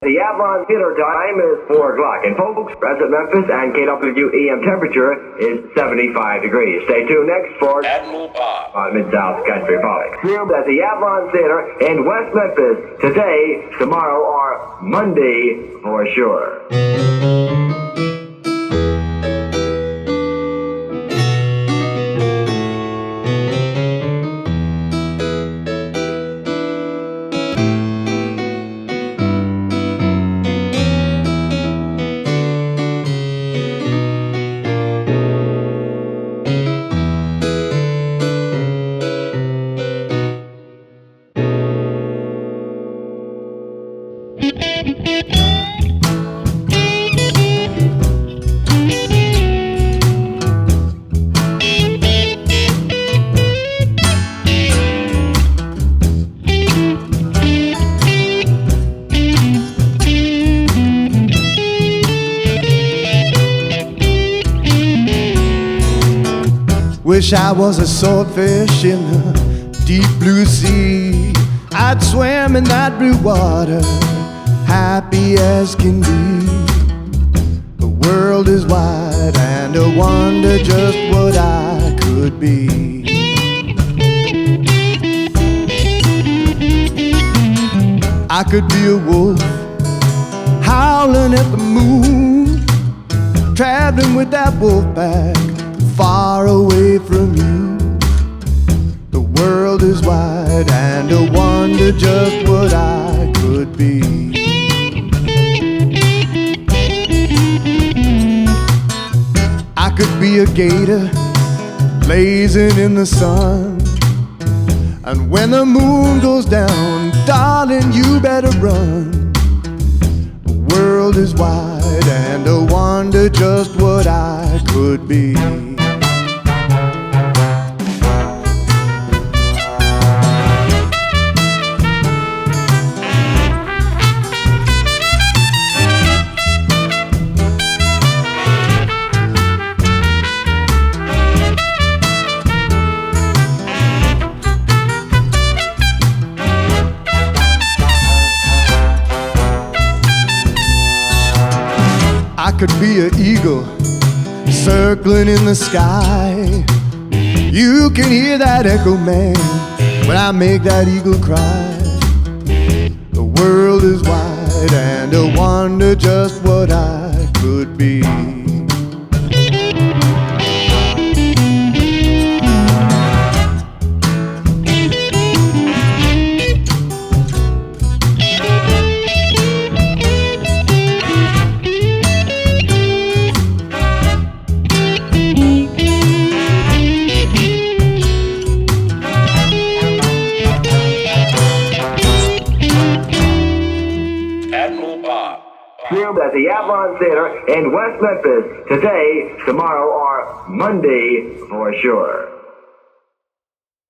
The Avalon Theater time is 4 o'clock. And folks, present Memphis and KWEM temperature is 75 degrees. Stay tuned next for Admiral Bob on Mid-South Country Public. Filmed at the Avalon Theater in West Memphis today, tomorrow, or Monday for sure. Wish I was a swordfish in the deep blue sea. I'd swim in that blue water, happy as can be. The world is wide and I wonder just what I could be. I could be a wolf, howling at the moon, traveling with that wolf pack, far away from you. The world is wide and I wonder just what I could be. I could be a gator blazing in the sun, and when the moon goes down, darling, you better run. The world is wide and I wonder just what I could be. I could be an eagle circling in the sky. You can hear that echo, man, when I make that eagle cry. The world is wide and I wonder just what I could be. Filmed at the Avalon Theater in West Memphis today, tomorrow, or Monday for sure.